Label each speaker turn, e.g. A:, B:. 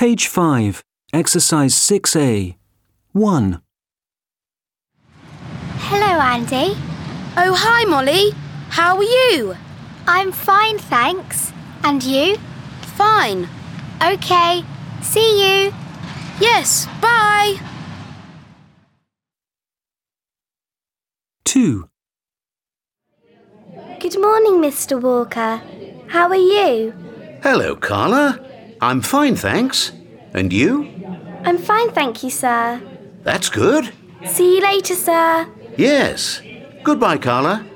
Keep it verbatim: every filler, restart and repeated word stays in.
A: Page five, Exercise six A. one.
B: Hello, Andy.
C: Oh, hi, Molly. How are you?
B: I'm fine, thanks. And you?
C: Fine.
B: OK. See you.
C: Yes, bye.
A: two.
B: Good morning, Mister Walker. How are you?
D: Hello, Carla. I'm fine, thanks. And you?
B: I'm fine, thank you, sir.
D: That's good.
B: See you later, sir.
D: Yes. Goodbye, Carla.